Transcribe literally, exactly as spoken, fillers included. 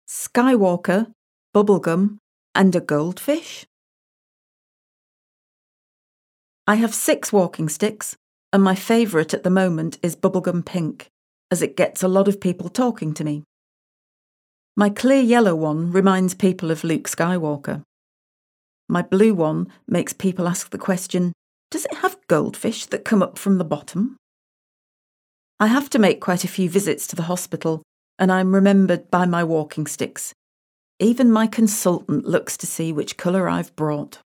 Skywalker, bubblegum, and a goldfish? I have six walking sticks, and my favourite at the moment is bubblegum pink, as it gets a lot of people talking to me. My clear yellow one reminds people of Luke Skywalker. My blue one makes people ask the question, does it have goldfish that come up from the bottom? I have to make quite a few visits to the hospital, and I'm remembered by my walking sticks. Even my consultant looks to see which colour I've brought.